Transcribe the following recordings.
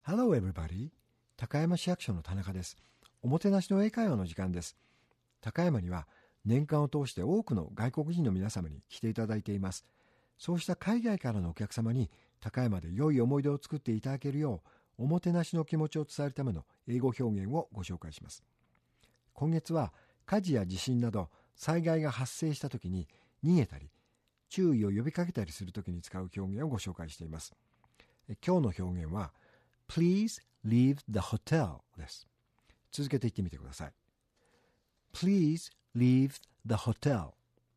Hello everybody. 高山市役所の田中です。おもてなしの英会話の時間です。高山には年間を通して多くの外国人の皆様に来ていただいています。そうした海外からのお客様に高山で良い思い出を作っていただけるよう、おもてなしの気持ちを伝えるための英語表現をご紹介します。今月は火事や地震など災害が発生した時に逃げたり、注意を呼びかけたりする時に使う表現をご紹介しています。今日の表現はPlease leave the hotel です。続けて言ってみてください。Please leave the hotel.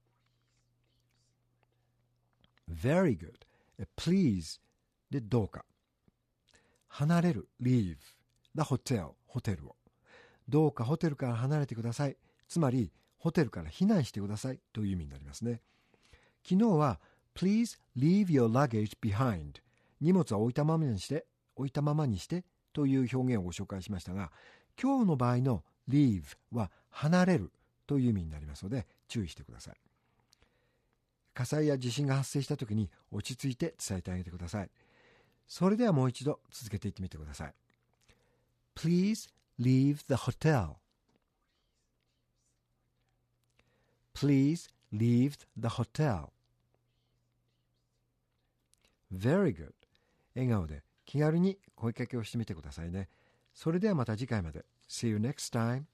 Very good. Please でどうか。離れる leave the hotel ホテルを。どうかホテルから離れてください。つまりホテルから避難してくださいという意味になりますね。昨日は Please leave your luggage behind. 荷物は置いたままにしてという表現をご紹介しましたが、今日の場合の leave は離れるという意味になりますので注意してください。火災や地震が発生した時に落ち着いて伝えてあげてください。それではもう一度続けていってみてください。Please leave the hotel. Please leave the hotel. Very good. 笑顔で気軽に声かけをしてみてくださいね。それではまた次回まで。See you next time.